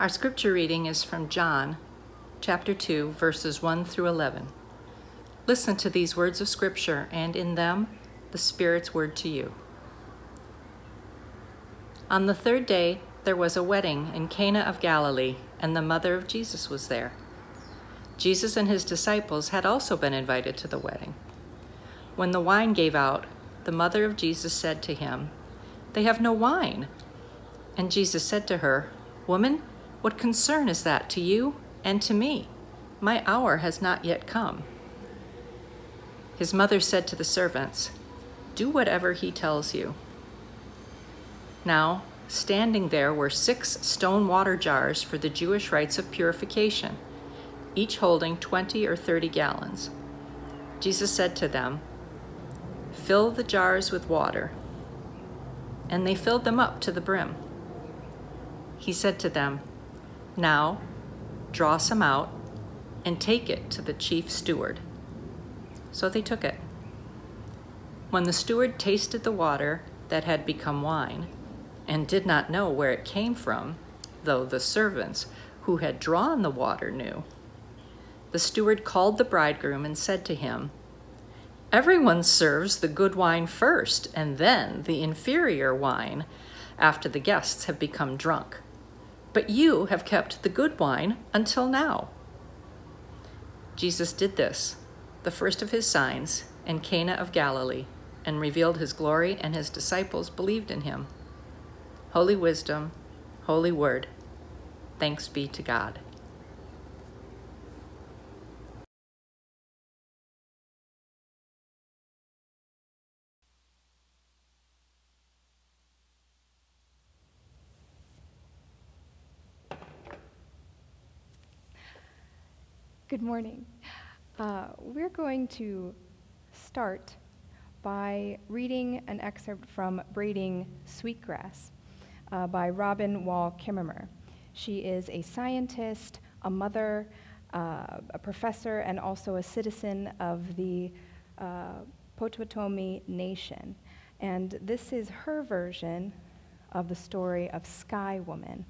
Our scripture reading is from John, chapter 2, verses 1 through 11. Listen to these words of scripture, and in them, the Spirit's word to you. On the third day, there was a wedding in Cana of Galilee, and the mother of Jesus was there. Jesus and his disciples had also been invited to the wedding. When the wine gave out, the mother of Jesus said to him, "They have no wine." And Jesus said to her, "Woman, what concern is that to you and to me? My hour has not yet come." His mother said to the servants, "Do whatever he tells you." Now, standing there were 6 stone water jars for the Jewish rites of purification, each holding 20 or 30 gallons. Jesus said to them, "Fill the jars with water." And they filled them up to the brim. He said to them, "Now, draw some out and take it to the chief steward." So they took it. When the steward tasted the water that had become wine, and did not know where it came from, though the servants who had drawn the water knew, the steward called the bridegroom and said to him, "Everyone serves the good wine first, and then the inferior wine after the guests have become drunk. But you have kept the good wine until now." Jesus did this, the first of his signs, in Cana of Galilee, and revealed his glory, and his disciples believed in him. Holy wisdom, holy word, thanks be to God. Good morning. We're going to start by reading an excerpt from Braiding Sweetgrass by Robin Wall Kimmerer. She is a scientist, a mother, a professor, and also a citizen of the Potawatomi Nation. And this is her version of the story of Sky Woman.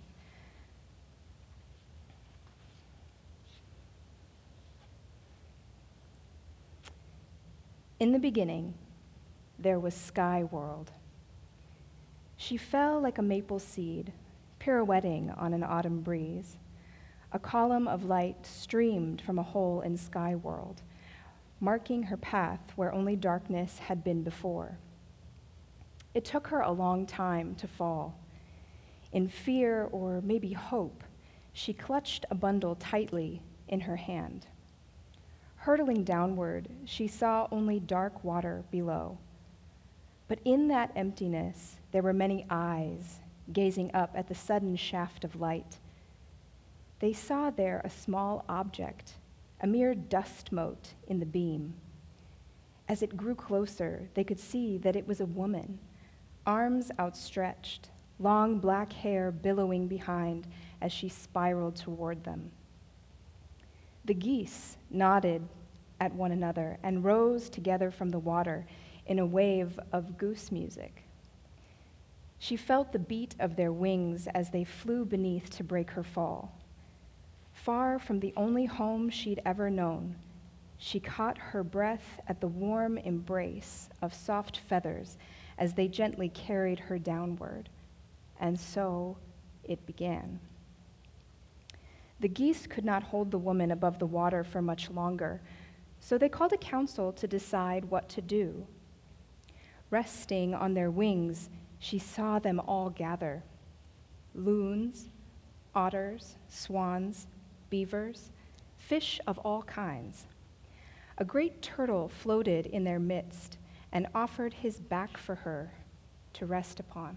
In the beginning, there was Sky World. She fell like a maple seed, pirouetting on an autumn breeze. A column of light streamed from a hole in Sky World, marking her path where only darkness had been before. It took her a long time to fall. In fear, or maybe hope, she clutched a bundle tightly in her hand. Hurtling downward, she saw only dark water below. But in that emptiness, there were many eyes gazing up at the sudden shaft of light. They saw there a small object, a mere dust mote in the beam. As it grew closer, they could see that it was a woman, arms outstretched, long black hair billowing behind as she spiraled toward them. The geese nodded at one another and rose together from the water in a wave of goose music. She felt the beat of their wings as they flew beneath to break her fall. Far from the only home she'd ever known, she caught her breath at the warm embrace of soft feathers as they gently carried her downward. And so it began. The geese could not hold the woman above the water for much longer, so they called a council to decide what to do. Resting on their wings, she saw them all gather. Loons, otters, swans, beavers, fish of all kinds. A great turtle floated in their midst and offered his back for her to rest upon.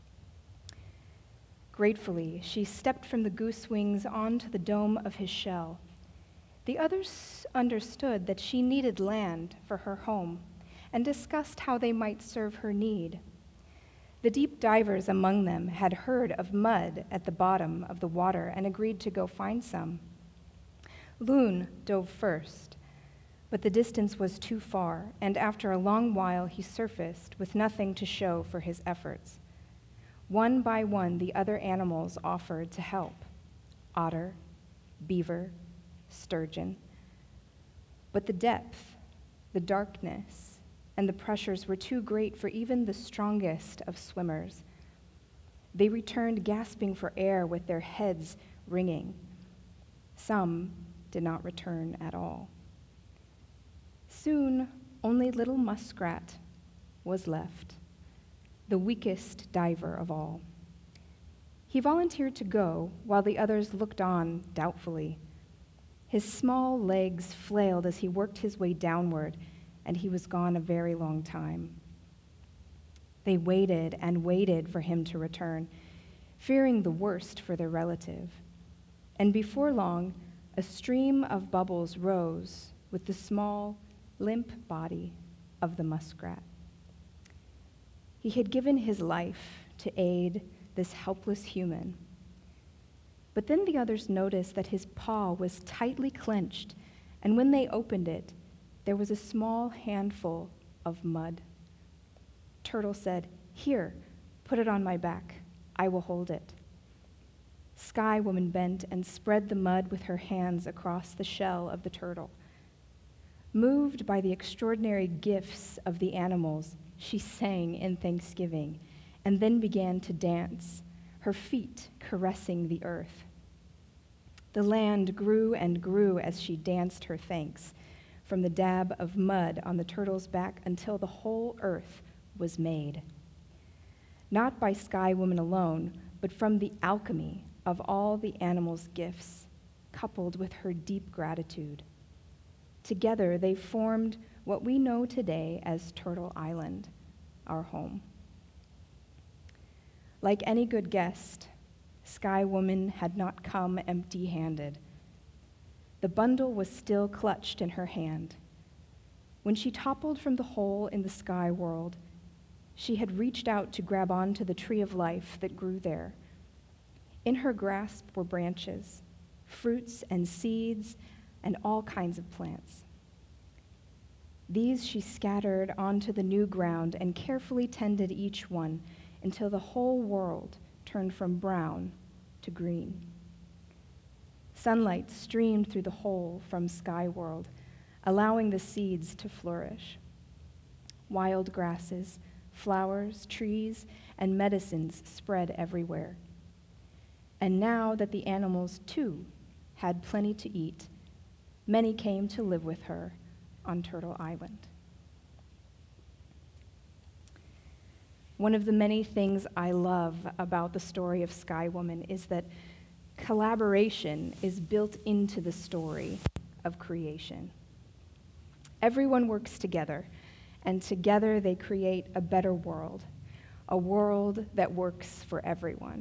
Gratefully, she stepped from the goose wings onto the dome of his shell. The others understood that she needed land for her home and discussed how they might serve her need. The deep divers among them had heard of mud at the bottom of the water and agreed to go find some. Loon dove first, but the distance was too far, and after a long while he surfaced with nothing to show for his efforts. One by one, the other animals offered to help. otter, beaver, sturgeon. But the depth, the darkness, and the pressures were too great for even the strongest of swimmers. They returned gasping for air with their heads ringing. Some did not return at all. Soon, only little Muskrat was left, the weakest diver of all. He volunteered to go while the others looked on doubtfully. His small legs flailed as he worked his way downward, and he was gone a very long time. They waited and waited for him to return, fearing the worst for their relative. And before long, a stream of bubbles rose with the small, limp body of the muskrat. He had given his life to aid this helpless human. But then the others noticed that his paw was tightly clenched, and when they opened it, there was a small handful of mud. Turtle said, "Here, put it on my back. I will hold it." Sky Woman bent and spread the mud with her hands across the shell of the turtle. Moved by the extraordinary gifts of the animals, she sang in thanksgiving and then began to dance, her feet caressing the earth. The land grew and grew as she danced her thanks, from the dab of mud on the turtle's back until the whole earth was made. Not by Sky Woman alone, but from the alchemy of all the animals' gifts, coupled with her deep gratitude. Together, they formed what we know today as Turtle Island, our home. Like any good guest, Sky Woman had not come empty-handed. The bundle was still clutched in her hand. When she toppled from the hole in the sky world, she had reached out to grab onto the tree of life that grew there. In her grasp were branches, fruits and seeds, and all kinds of plants. These she scattered onto the new ground and carefully tended each one until the whole world turned from brown to green. Sunlight streamed through the hole from Sky World, allowing the seeds to flourish. Wild grasses, flowers, trees, and medicines spread everywhere. And now that the animals, too, had plenty to eat, many came to live with her on Turtle Island. One of the many things I love about the story of Sky Woman is that collaboration is built into the story of creation. Everyone works together, and together they create a better world, a world that works for everyone.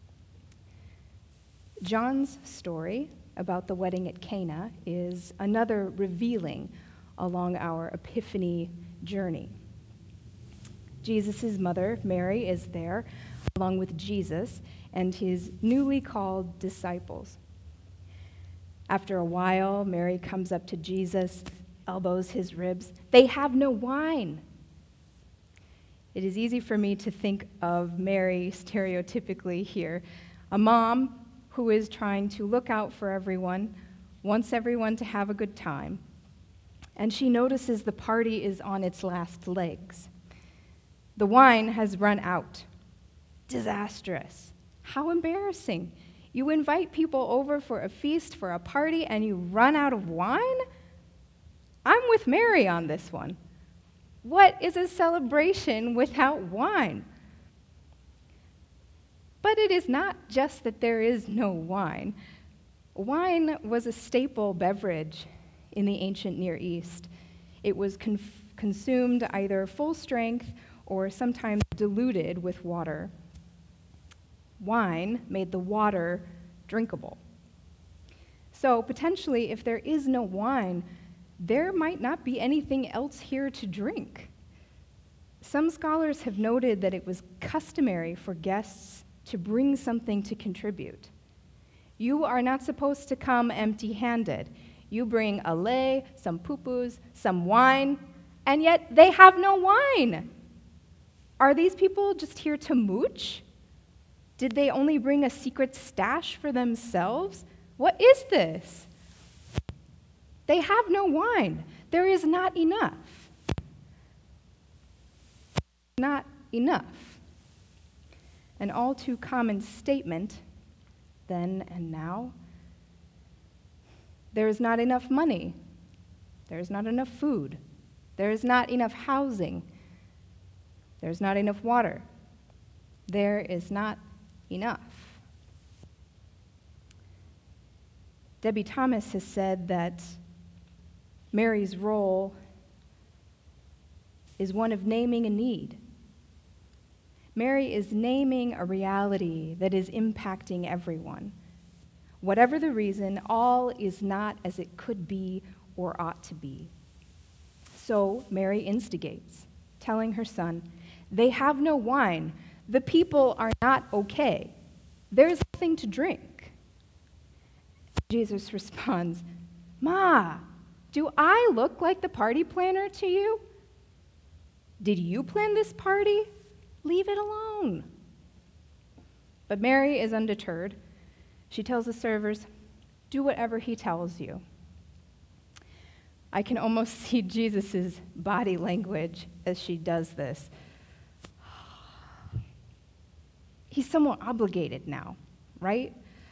John's story about the wedding at Cana is another revealing along our Epiphany journey. Jesus' mother, Mary, is there, along with Jesus and his newly called disciples. After a while, Mary comes up to Jesus, elbows his ribs. "They have no wine." It is easy for me to think of Mary stereotypically here, a mom who is trying to look out for everyone, wants everyone to have a good time, and she notices the party is on its last legs. The wine has run out. Disastrous. How embarrassing. You invite people over for a feast, for a party, and you run out of wine? I'm with Mary on this one. What is a celebration without wine? But it is not just that there is no wine. Wine was a staple beverage in the ancient Near East. It was consumed either full strength or sometimes diluted with water. Wine made the water drinkable. So potentially, if there is no wine, there might not be anything else here to drink. Some scholars have noted that it was customary for guests to bring something to contribute. You are not supposed to come empty-handed. You bring a lei, some pupus, some wine, and yet they have no wine. Are these people just here to mooch? Did they only bring a secret stash for themselves? What is this? They have no wine. There is not enough. Not enough. An all too common statement, then and now. There is not enough money. There is not enough food. There is not enough housing. There is not enough water. There is not enough. Debbie Thomas has said that Mary's role is one of naming a need. Mary is naming a reality that is impacting everyone. Whatever the reason, all is not as it could be or ought to be. So Mary instigates, telling her son, "They have no wine. The people are not okay. There's nothing to drink." Jesus responds, "Ma, do I look like the party planner to you? Did you plan this party? Leave it alone." But Mary is undeterred. She tells the servers, "Do whatever he tells you." I can almost see Jesus' body language as she does this. He's somewhat obligated now, right?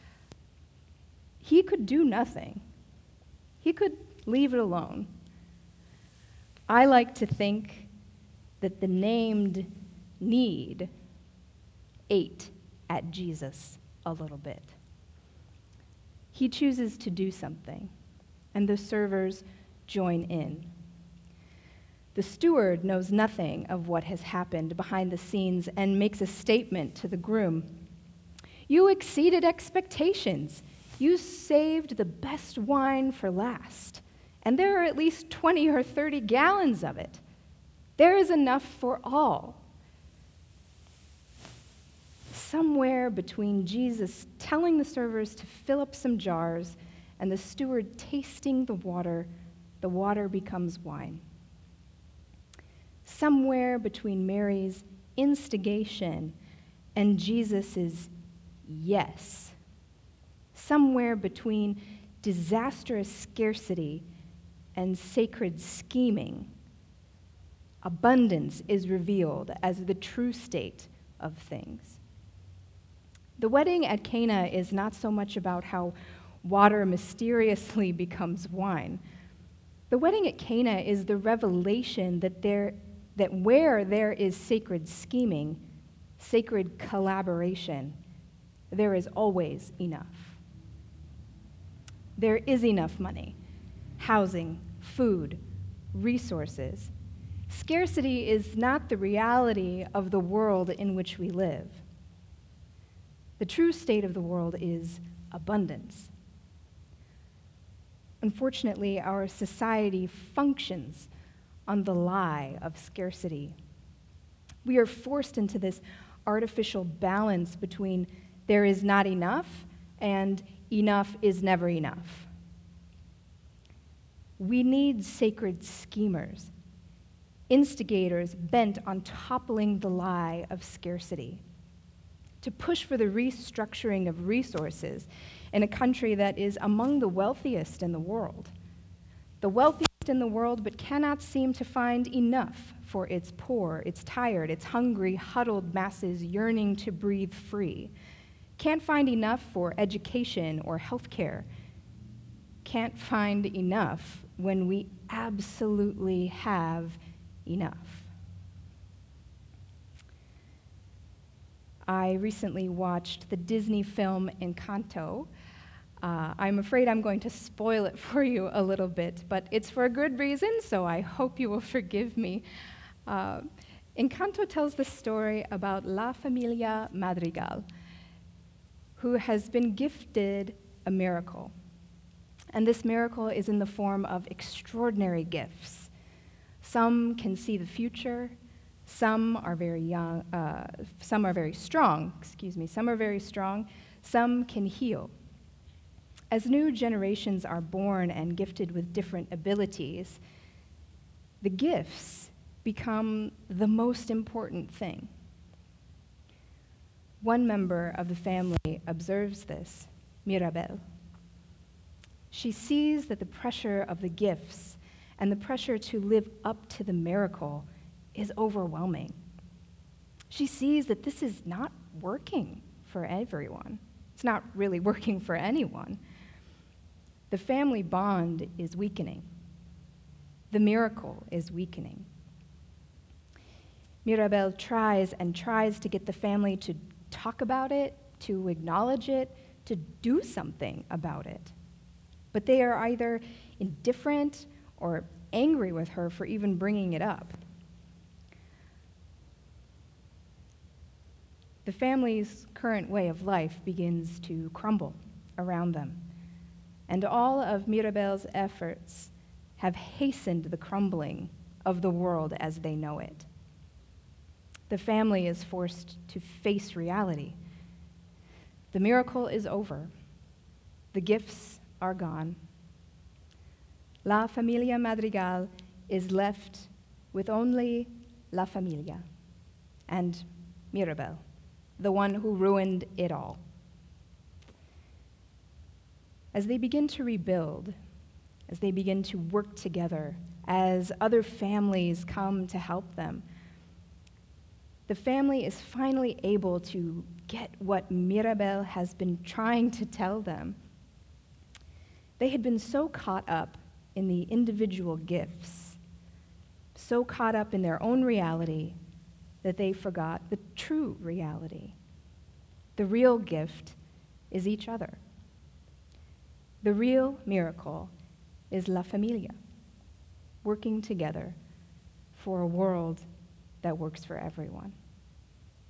He could do nothing. He could leave it alone. I like to think that the named need ate at Jesus a little bit. He chooses to do something, and the servers join in. The steward knows nothing of what has happened behind the scenes and makes a statement to the groom. "You exceeded expectations. You saved the best wine for last, and there are at least 20 or 30 gallons of it. There is enough for all." Somewhere between Jesus telling the servers to fill up some jars and the steward tasting the water becomes wine. Somewhere between Mary's instigation and Jesus' yes. Somewhere between disastrous scarcity and sacred scheming, abundance is revealed as the true state of things. The wedding at Cana is not so much about how water mysteriously becomes wine. The wedding at Cana is the revelation that where there is sacred scheming, sacred collaboration, there is always enough. There is enough money, housing, food, resources. Scarcity is not the reality of the world in which we live. The true state of the world is abundance. Unfortunately, our society functions on the lie of scarcity. We are forced into this artificial balance between there is not enough and enough is never enough. We need sacred schemers, instigators bent on toppling the lie of scarcity, to push for the restructuring of resources in a country that is among the wealthiest in the world. The wealthiest in the world, but cannot seem to find enough for its poor, its tired, its hungry, huddled masses yearning to breathe free. Can't find enough for education or healthcare. Can't find enough when we absolutely have enough. I recently watched the Disney film Encanto. I'm afraid I'm going to spoil it for you a little bit, but it's for a good reason, so I hope you will forgive me. Encanto tells the story about La Familia Madrigal, who has been gifted a miracle. And this miracle is in the form of extraordinary gifts. Some can see the future. Some are very young. Some are very strong. Some are very strong. Some can heal. As new generations are born and gifted with different abilities, the gifts become the most important thing. One member of the family observes this, Mirabel. She sees that the pressure of the gifts and the pressure to live up to the miracle is overwhelming. She sees that this is not working for everyone. It's not really working for anyone. The family bond is weakening. The miracle is weakening. Mirabel tries and tries to get the family to talk about it, to acknowledge it, to do something about it. But they are either indifferent or angry with her for even bringing it up. The family's current way of life begins to crumble around them, and all of Mirabel's efforts have hastened the crumbling of the world as they know it. The family is forced to face reality. The miracle is over. The gifts are gone. La Familia Madrigal is left with only La Familia and Mirabel, the one who ruined it all. As they begin to rebuild, as they begin to work together, as other families come to help them, the family is finally able to get what Mirabel has been trying to tell them. They had been so caught up in the individual gifts, so caught up in their own reality, that they forgot the true reality. The real gift is each other. The real miracle is La Familia, working together for a world that works for everyone.